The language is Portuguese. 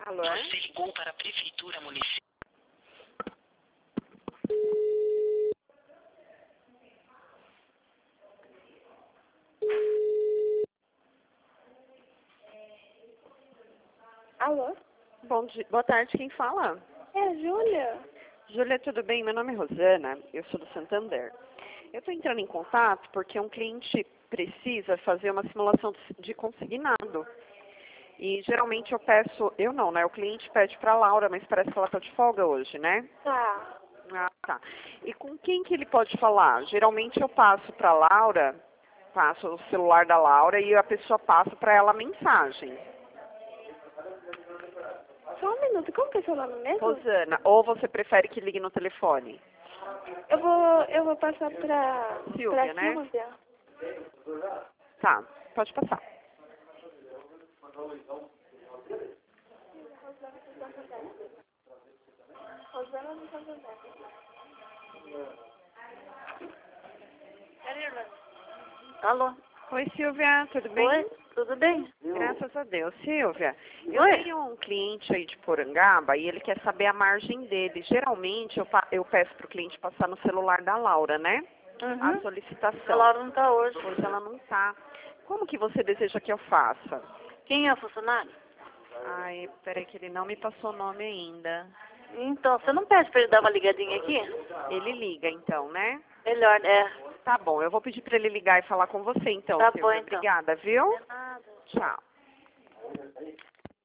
Alô? Você ligou para a Prefeitura Municipal. Alô? Boa tarde, quem fala? É a Júlia? Júlia, tudo bem? Meu nome é Rosana, eu sou do Santander. Eu estou entrando em contato porque um cliente precisa fazer uma simulação de consignado. E geralmente eu peço, eu não, né? O cliente pede para a Laura, mas parece que ela está de folga hoje, né? Tá. Ah, tá. E com quem que ele pode falar? Geralmente eu passo para a Laura, passo o celular da Laura e a pessoa passa para ela a mensagem. Só um minuto, como que é seu nome mesmo? Rosana, ou você prefere que ligue no telefone? Eu vou passar pra Silvia, né? Silvia. Tá, pode passar. Rosana do Santander. Alô? Oi, Silvia, tudo bem? Oi, tudo bem? Graças a Deus. Silvia, eu Oi? tenho um cliente aí de Porangaba e ele quer saber a margem dele. Geralmente eu peço para o cliente passar no celular da Laura, né? A Uhum. solicitação. A Laura não tá hoje. Hoje ela não tá. Como que você deseja que eu faça? Quem é o funcionário? Ai, peraí que ele não me passou o nome ainda. Então, você não pede pra ele dar uma ligadinha aqui? Ele liga então, né? Melhor, é. Tá bom, eu vou pedir para ele ligar e falar com você então, Tá Silvia. bom, então. Obrigada, viu? Nada. Tchau.